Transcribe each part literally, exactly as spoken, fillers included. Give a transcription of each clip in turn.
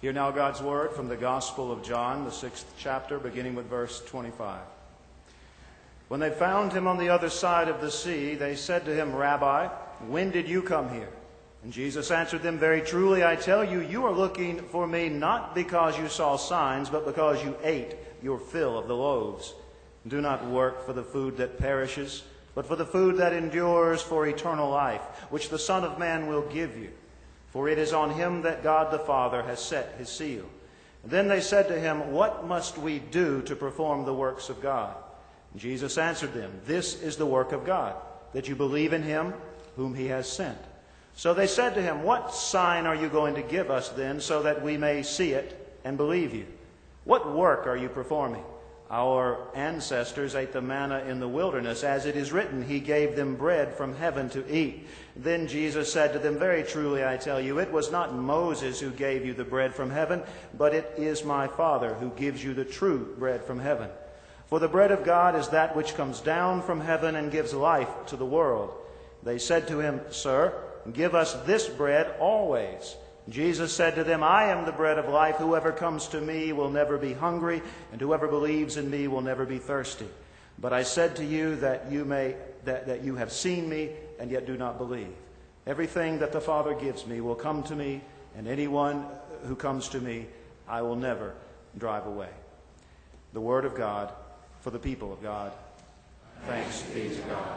Hear now God's word from the Gospel of John, the sixth chapter, beginning with verse twenty-five. When they found him on the other side of the sea, they said to him, Rabbi, when did you come here? And Jesus answered them, Very truly I tell you, you are looking for me not because you saw signs, but because you ate your fill of the loaves. Do not work for the food that perishes, but for the food that endures for eternal life, which the Son of Man will give you. For it is on him that God the Father has set his seal. And then they said to him, What must we do to perform the works of God? And Jesus answered them, This is the work of God, that you believe in him whom he has sent. So they said to him, What sign are you going to give us then, so that we may see it and believe you? What work are you performing? Our ancestors ate the manna in the wilderness. As it is written, he gave them bread from heaven to eat. Then Jesus said to them, Very truly I tell you, it was not Moses who gave you the bread from heaven, but it is my Father who gives you the true bread from heaven. For the bread of God is that which comes down from heaven and gives life to the world. They said to him, Sir, give us this bread always. Jesus said to them, I am the bread of life. Whoever comes to me will never be hungry, and whoever believes in me will never be thirsty. But I said to you that you may that, that you have seen me, and yet do not believe. Everything that the Father gives me will come to me, and anyone who comes to me I will never drive away. The word of God for the people of God. Thanks be to God.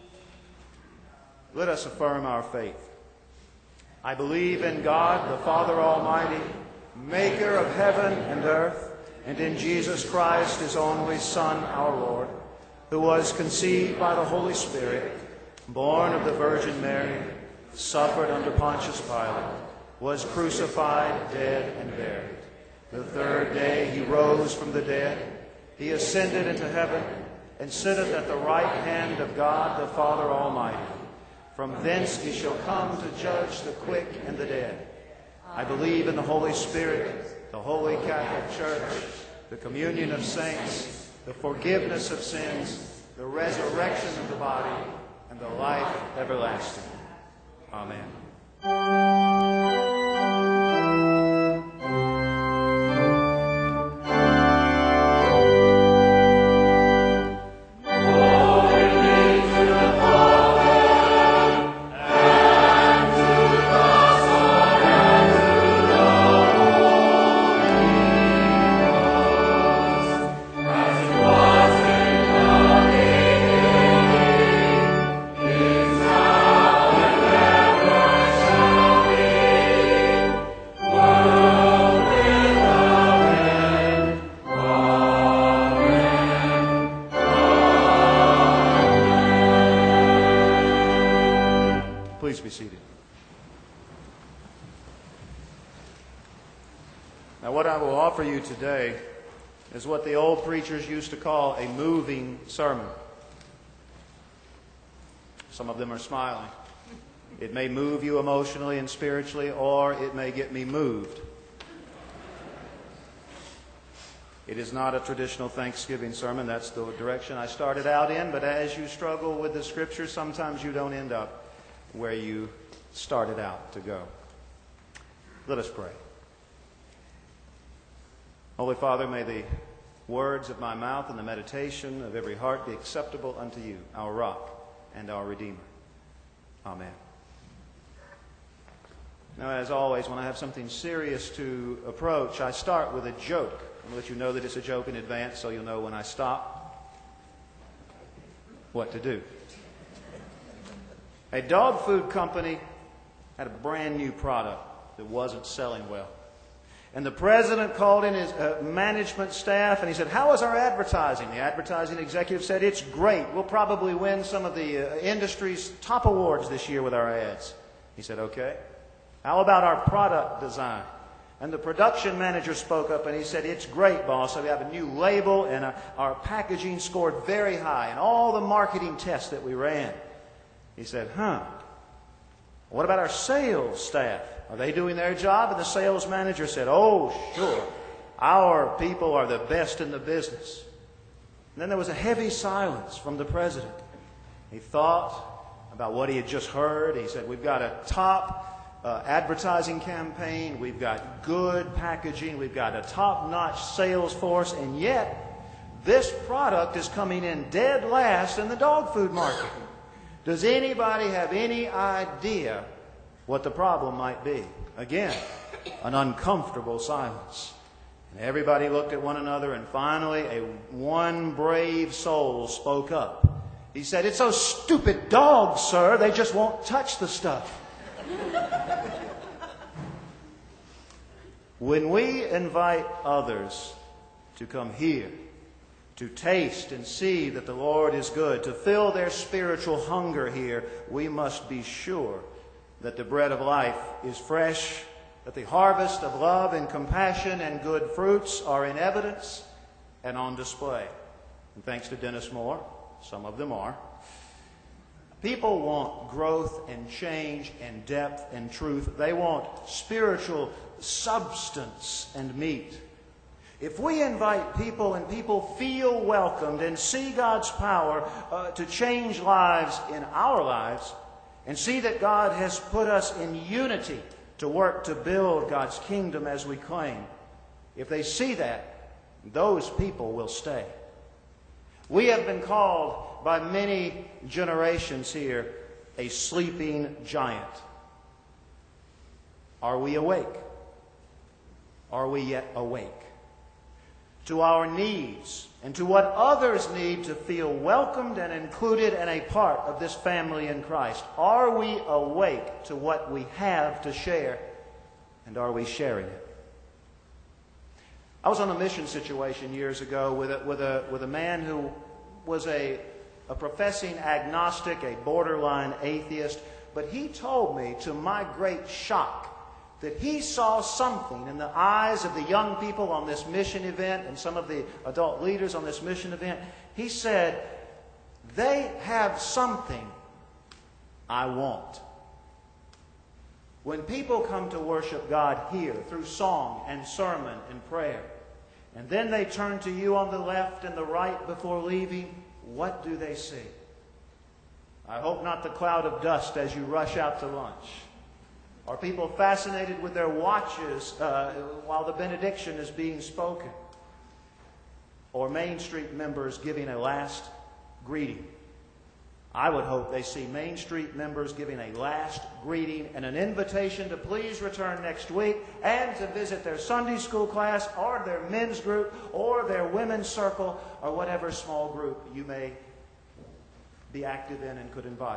Let us affirm our faith. I believe in God, the Father Almighty, maker of heaven and earth, and in Jesus Christ, his only Son, our Lord, who was conceived by the Holy Spirit, born of the Virgin Mary, suffered under Pontius Pilate, was crucified, dead, and buried. The third day he rose from the dead. He ascended into heaven and sitteth at the right hand of God, the Father Almighty. From thence he shall come to judge the quick and the dead. I believe in the Holy Spirit, the Holy Catholic Church, the communion of saints, the forgiveness of sins, the resurrection of the body, and the life everlasting. Amen. Please be seated. Now, what I will offer you today is what the old preachers used to call a moving sermon. Some of them are smiling. It may move you emotionally and spiritually, or it may get me moved. It is not a traditional Thanksgiving sermon. That's the direction I started out in. But as you struggle with the Scripture, sometimes you don't end up where you started out to go. Let us pray. Holy Father, may the words of my mouth and the meditation of every heart be acceptable unto you, our rock and our Redeemer. Amen. Now, as always, when I have something serious to approach, I start with a joke. I'll let you know that it's a joke in advance so you'll know when I stop what to do. A dog food company had a brand new product that wasn't selling well. And the president called in his uh, management staff and he said, How is our advertising? The advertising executive said, It's great. We'll probably win some of the uh, industry's top awards this year with our ads. He said, Okay. How about our product design? And the production manager spoke up and he said, It's great, boss. So we have a new label and uh, our packaging scored very high in all the marketing tests that we ran. He said, huh, what about our sales staff? Are they doing their job? And the sales manager said, oh, sure. Our people are the best in the business. And then there was a heavy silence from the president. He thought about what he had just heard. He said, we've got a top uh, advertising campaign. We've got good packaging. We've got a top-notch sales force. And yet, this product is coming in dead last in the dog food market. Does anybody have any idea what the problem might be? Again, an uncomfortable silence. And everybody looked at one another, and finally a one brave soul spoke up. He said, "It's those stupid dogs, sir. They just won't touch the stuff." When we invite others to come here, to taste and see that the Lord is good, to fill their spiritual hunger here, we must be sure that the bread of life is fresh, that the harvest of love and compassion and good fruits are in evidence and on display. And thanks to Dennis Moore, some of them are. People want growth and change and depth and truth. They want spiritual substance and meat. If we invite people and people feel welcomed and see God's power uh, to change lives in our lives, and see that God has put us in unity to work to build God's kingdom as we claim, if they see that, those people will stay. We have been called by many generations here a sleeping giant. Are we awake? Are we yet awake to our needs and to what others need to feel welcomed and included and a part of this family in Christ? Are we awake to what we have to share, and are we sharing it? I was on a mission situation years ago with a, with a, with a man who was a, a professing agnostic, a borderline atheist, but he told me, to my great shock, that he saw something in the eyes of the young people on this mission event and some of the adult leaders on this mission event. He said, "They have something I want." When people come to worship God here through song and sermon and prayer, and then they turn to you on the left and the right before leaving, what do they see? I hope not the cloud of dust as you rush out to lunch. Are people fascinated with their watches uh, while the benediction is being spoken? Or Main Street members giving a last greeting? I would hope they see Main Street members giving a last greeting and an invitation to please return next week and to visit their Sunday school class or their men's group or their women's circle or whatever small group you may be active in and could invite.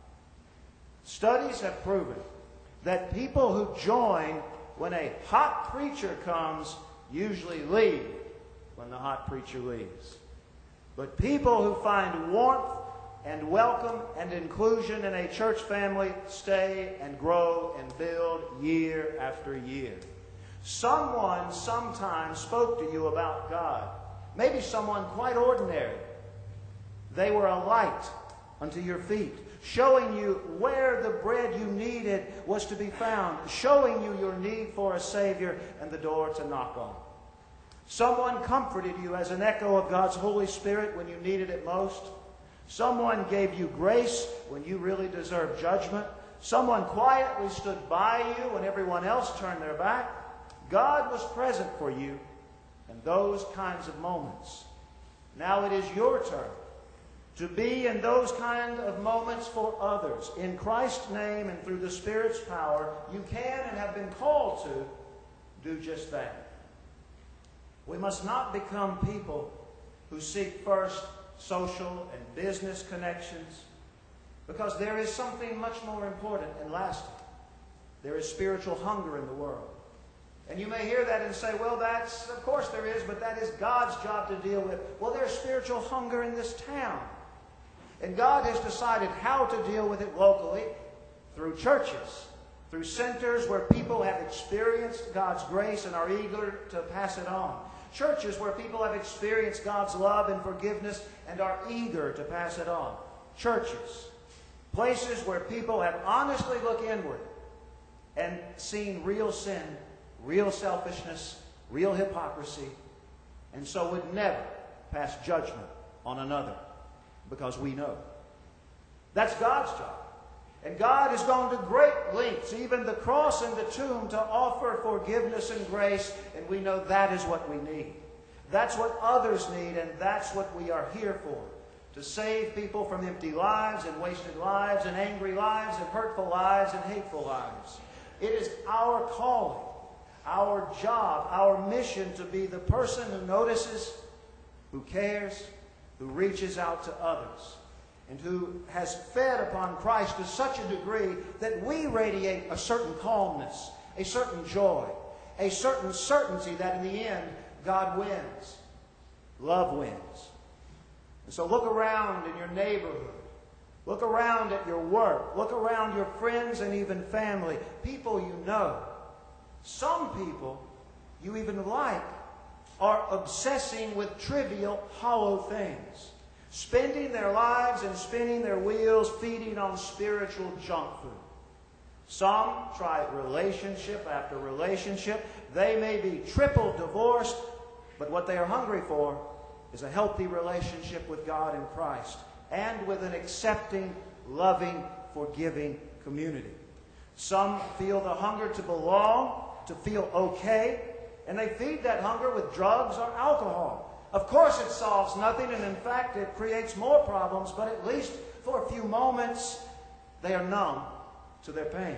Studies have proven that people who join when a hot preacher comes usually leave when the hot preacher leaves. But people who find warmth and welcome and inclusion in a church family stay and grow and build year after year. Someone sometime spoke to you about God. Maybe someone quite ordinary. They were a light unto your feet, showing you where the bread you needed was to be found, showing you your need for a Savior and the door to knock on. Someone comforted you as an echo of God's Holy Spirit when you needed it most. Someone gave you grace when you really deserved judgment. Someone quietly stood by you when everyone else turned their back. God was present for you in those kinds of moments. Now it is your turn to be in those kind of moments for others. In Christ's name and through the Spirit's power, you can and have been called to do just that. We must not become people who seek first social and business connections, because there is something much more important and lasting. There is spiritual hunger in the world. And you may hear that and say, well, that's, of course there is, but that is God's job to deal with. Well, there's spiritual hunger in this town. And God has decided how to deal with it locally through churches, through centers where people have experienced God's grace and are eager to pass it on. Churches where people have experienced God's love and forgiveness and are eager to pass it on. Churches, places where people have honestly looked inward and seen real sin, real selfishness, real hypocrisy, and so would never pass judgment on another, because we know. That's God's job. And God has gone to great lengths, even the cross and the tomb, to offer forgiveness and grace. And we know that is what we need. That's what others need, and that's what we are here for. To save people from empty lives and wasted lives and angry lives and hurtful lives and hateful lives. It is our calling, our job, our mission to be the person who notices, who cares, who reaches out to others, and who has fed upon Christ to such a degree that we radiate a certain calmness, a certain joy, a certain certainty that in the end God wins. Love wins. And so look around in your neighborhood. Look around at your work. Look around your friends and even family. People you know. Some people you even like are obsessing with trivial, hollow things. Spending their lives and spinning their wheels feeding on spiritual junk food. Some try relationship after relationship. They may be triple divorced, but what they are hungry for is a healthy relationship with God and Christ, and with an accepting, loving, forgiving community. Some feel the hunger to belong, to feel okay, and they feed that hunger with drugs or alcohol. Of course it solves nothing, and in fact it creates more problems, but at least for a few moments they are numb to their pain.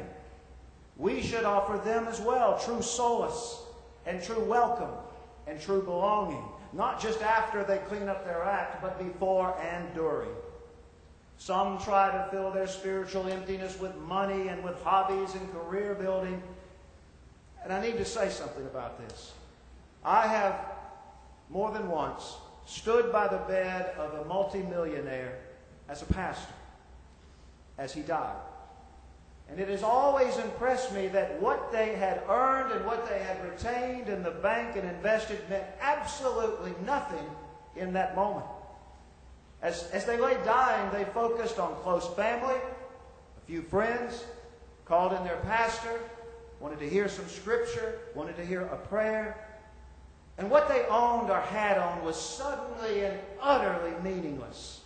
We should offer them as well true solace and true welcome and true belonging, not just after they clean up their act, but before and during. Some try to fill their spiritual emptiness with money and with hobbies and career building. And I need to say something about this. I have more than once stood by the bed of a multimillionaire as a pastor, as he died. And it has always impressed me that what they had earned and what they had retained in the bank and invested meant absolutely nothing in that moment. As, as they lay dying, they focused on close family, a few friends, called in their pastor, wanted to hear some scripture, wanted to hear a prayer. And what they owned or had owned was suddenly and utterly meaningless.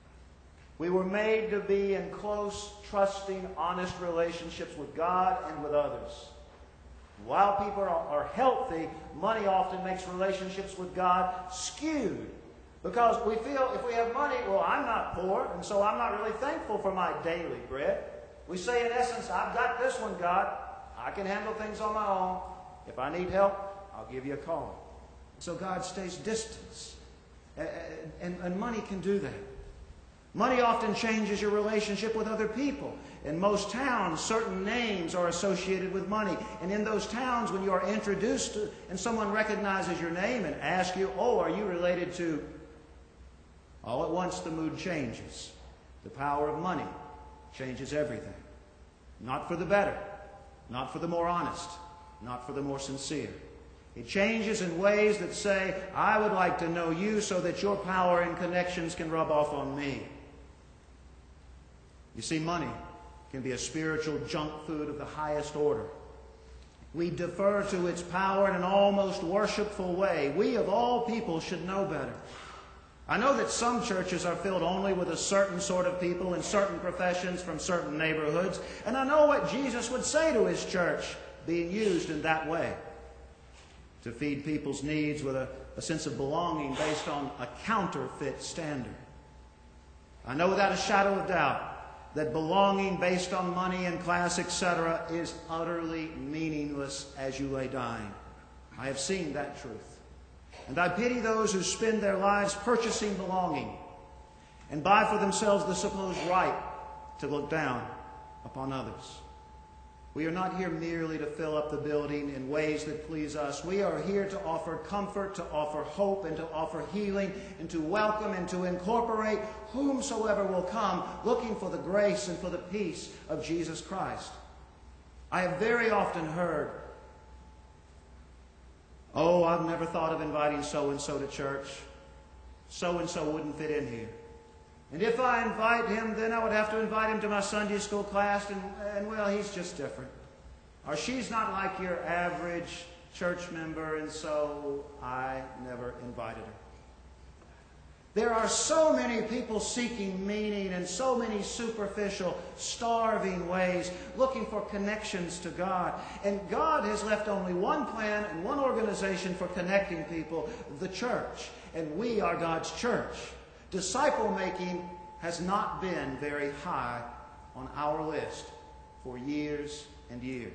We were made to be in close, trusting, honest relationships with God and with others. While people are, are healthy, money often makes relationships with God skewed. Because we feel if we have money, well, I'm not poor, and so I'm not really thankful for my daily bread. We say, in essence, I've got this one, God. I can handle things on my own. If I need help, I'll give you a call. So God stays distant. And, and, and money can do that. Money often changes your relationship with other people. In most towns, certain names are associated with money. And in those towns, when you are introduced to, and someone recognizes your name and asks you, oh, are you related to... All at once the mood changes. The power of money changes everything. Not for the better. Not for the more honest. Not for the more sincere. It changes in ways that say, I would like to know you so that your power and connections can rub off on me. You see, money can be a spiritual junk food of the highest order. We defer to its power in an almost worshipful way. We, of all people, should know better. I know that some churches are filled only with a certain sort of people in certain professions from certain neighborhoods, and I know what Jesus would say to his church being used in that way. To feed people's needs with a, a sense of belonging based on a counterfeit standard. I know without a shadow of doubt that belonging based on money and class, et cetera, is utterly meaningless as you lay dying. I have seen that truth. And I pity those who spend their lives purchasing belonging and buy for themselves the supposed right to look down upon others. We are not here merely to fill up the building in ways that please us. We are here to offer comfort, to offer hope, and to offer healing, and to welcome and to incorporate whomsoever will come, looking for the grace and for the peace of Jesus Christ. I have very often heard, oh, I've never thought of inviting so-and-so to church. So-and-so wouldn't fit in here. And if I invite him, then I would have to invite him to my Sunday school class, and, and well, he's just different. Or she's not like your average church member, and so I never invited her. There are so many people seeking meaning in so many superficial, starving ways, looking for connections to God. And God has left only one plan and one organization for connecting people, the church. And we are God's church. Disciple making has not been very high on our list for years and years.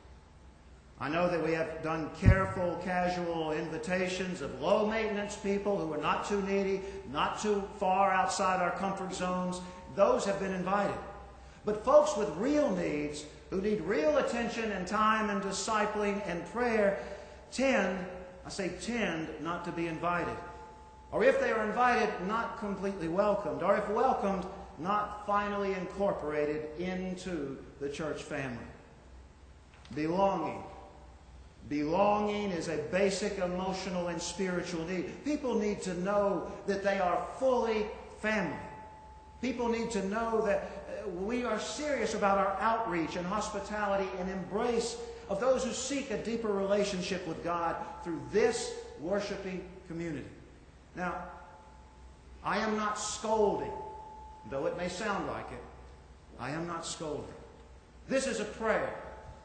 I know that we have done careful, casual invitations of low-maintenance people who are not too needy, not too far outside our comfort zones. Those have been invited. But folks with real needs, who need real attention and time and discipling and prayer, tend, I say tend, not to be invited. Or if they are invited, not completely welcomed. Or if welcomed, not finally incorporated into the church family. Belonging. Belonging is a basic emotional and spiritual need. People need to know that they are fully family. People need to know that we are serious about our outreach and hospitality and embrace of those who seek a deeper relationship with God through this worshiping community. Now, I am not scolding, though it may sound like it. I am not scolding. This is a prayer.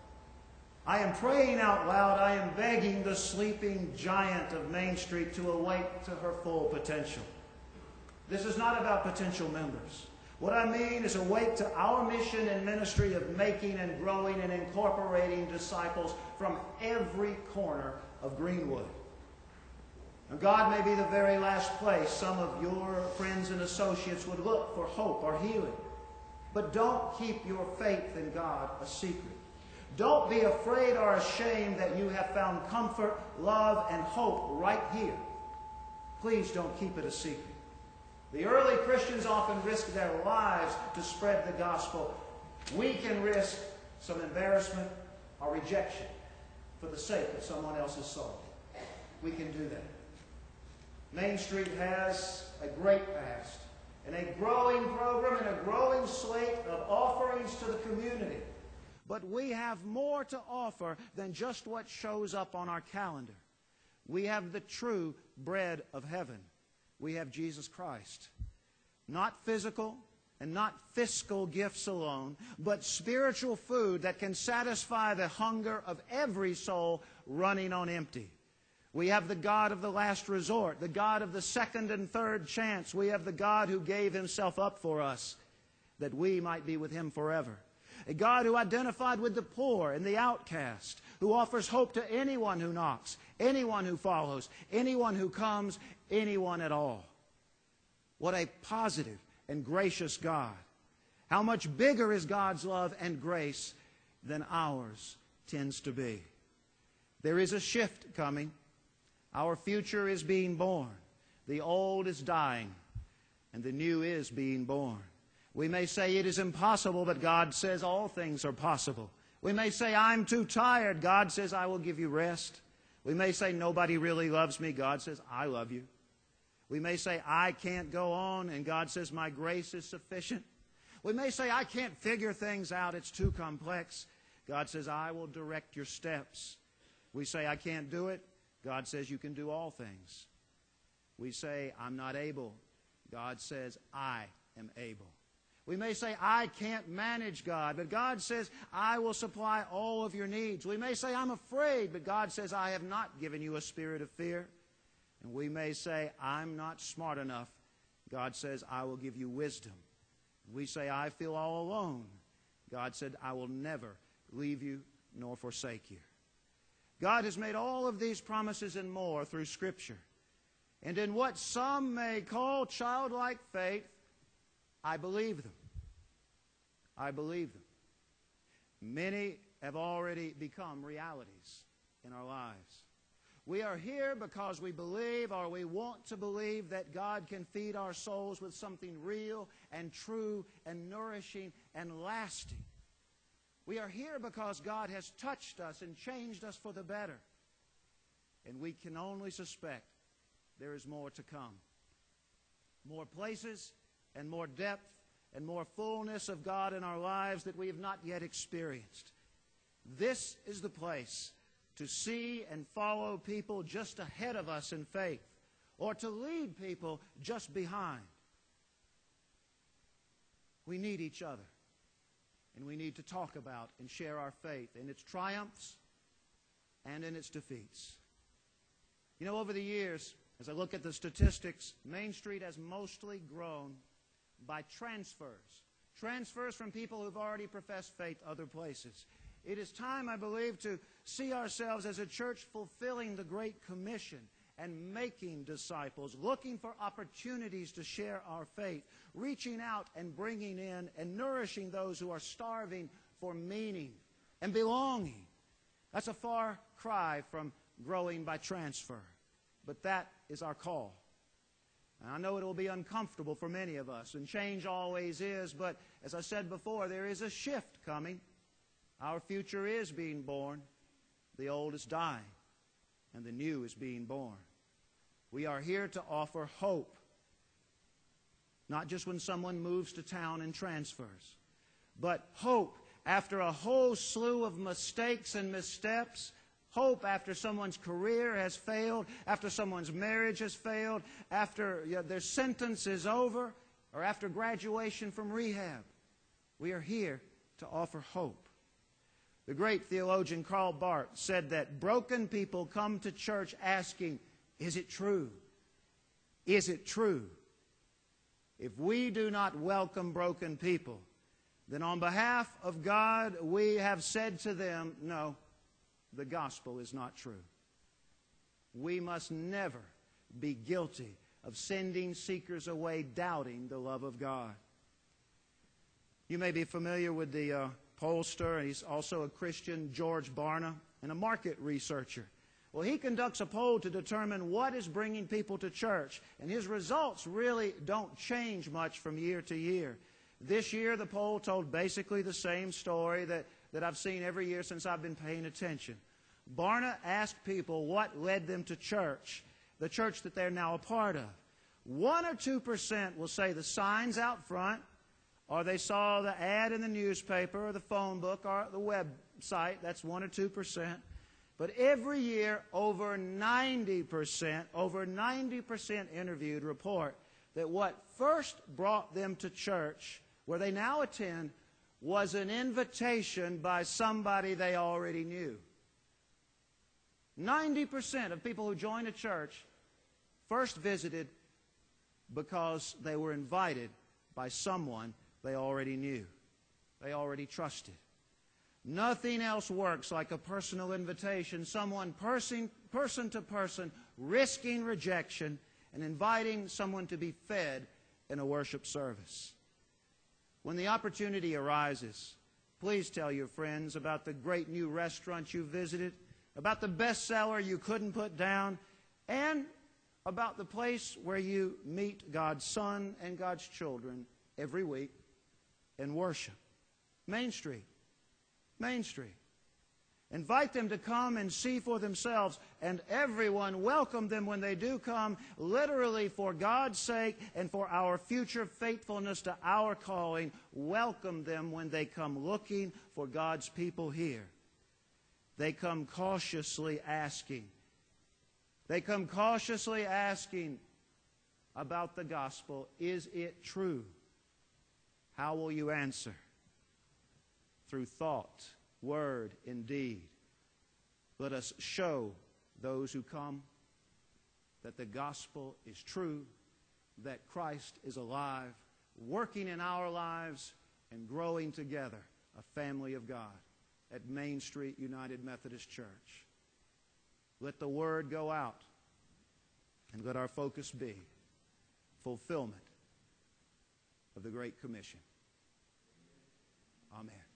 I am praying out loud. I am begging the sleeping giant of Main Street to awake to her full potential. This is not about potential members. What I mean is awake to our mission and ministry of making and growing and incorporating disciples from every corner of Greenwood. Now, God may be the very last place some of your friends and associates would look for hope or healing. But don't keep your faith in God a secret. Don't be afraid or ashamed that you have found comfort, love, and hope right here. Please don't keep it a secret. The early Christians often risked their lives to spread the gospel. We can risk some embarrassment or rejection for the sake of someone else's soul. We can do that. Main Street has a great past and a growing program and a growing slate of offerings to the community. But we have more to offer than just what shows up on our calendar. We have the true bread of heaven. We have Jesus Christ. Not physical and not fiscal gifts alone, but spiritual food that can satisfy the hunger of every soul running on empty. We have the God of the last resort, the God of the second and third chance. We have the God who gave himself up for us that we might be with him forever. A God who identified with the poor and the outcast, who offers hope to anyone who knocks, anyone who follows, anyone who comes, anyone at all. What a positive and gracious God. How much bigger is God's love and grace than ours tends to be. There is a shift coming. Our future is being born. The old is dying, and the new is being born. We may say it is impossible, but God says all things are possible. We may say, I'm too tired. God says, I will give you rest. We may say, nobody really loves me. God says, I love you. We may say, I can't go on, and God says, my grace is sufficient. We may say, I can't figure things out. It's too complex. God says, I will direct your steps. We say, I can't do it. God says, you can do all things. We say, I'm not able. God says, I am able. We may say, I can't manage, God, but God says, I will supply all of your needs. We may say, I'm afraid, but God says, I have not given you a spirit of fear. And we may say, I'm not smart enough. God says, I will give you wisdom. We say, I feel all alone. God said, I will never leave you nor forsake you. God has made all of these promises and more through Scripture. And in what some may call childlike faith, I believe them. I believe them. Many have already become realities in our lives. We are here because we believe, or we want to believe, that God can feed our souls with something real and true and nourishing and lasting. We are here because God has touched us and changed us for the better. And we can only suspect there is more to come. More places and more depth and more fullness of God in our lives that we have not yet experienced. This is the place to see and follow people just ahead of us in faith, or to lead people just behind. We need each other. And we need to talk about and share our faith in its triumphs and in its defeats. You know, over the years, as I look at the statistics, Main Street has mostly grown by transfers. Transfers from people who've already professed faith other places. It is time, I believe, to see ourselves as a church fulfilling the Great Commission and making disciples, looking for opportunities to share our faith, reaching out and bringing in and nourishing those who are starving for meaning and belonging. That's a far cry from growing by transfer, but that is our call. And I know it will be uncomfortable for many of us, and change always is, but as I said before, there is a shift coming. Our future is being born. The old is dying, and the new is being born. We are here to offer hope, not just when someone moves to town and transfers, but hope after a whole slew of mistakes and missteps, hope after someone's career has failed, after someone's marriage has failed, after you know, their sentence is over, or after graduation from rehab. We are here to offer hope. The great theologian Karl Barth said that broken people come to church asking, is it true? Is it true? If we do not welcome broken people, then on behalf of God, we have said to them, no, the gospel is not true. We must never be guilty of sending seekers away doubting the love of God. You may be familiar with the uh, pollster, and he's also a Christian, George Barna, and a market researcher. Well, he conducts a poll to determine what is bringing people to church, and his results really don't change much from year to year. This year, the poll told basically the same story that, that I've seen every year since I've been paying attention. Barna asked people what led them to church, the church that they're now a part of. One or two percent will say the signs out front, or they saw the ad in the newspaper, or the phone book, or the website. That's one or two percent. But every year, over ninety percent, over ninety percent interviewed report that what first brought them to church, where they now attend, was an invitation by somebody they already knew. ninety percent of people who join a church first visited because they were invited by someone they already knew, they already trusted. Nothing else works like a personal invitation, someone person, person to person, risking rejection and inviting someone to be fed in a worship service. When the opportunity arises, please tell your friends about the great new restaurant you visited, about the bestseller you couldn't put down, and about the place where you meet God's Son and God's children every week in worship. Main Street. Main Street. Invite them to come and see for themselves, and everyone welcome them when they do come, literally for God's sake and for our future faithfulness to our calling. Welcome them when they come looking for God's people here. They come cautiously asking. They come cautiously asking about the gospel. Is it true? How will you answer? Through thought, word, and deed. Let us show those who come that the gospel is true, that Christ is alive, working in our lives, and growing together, a family of God at Main Street United Methodist Church. Let the word go out, and let our focus be fulfillment of the Great Commission. Amen.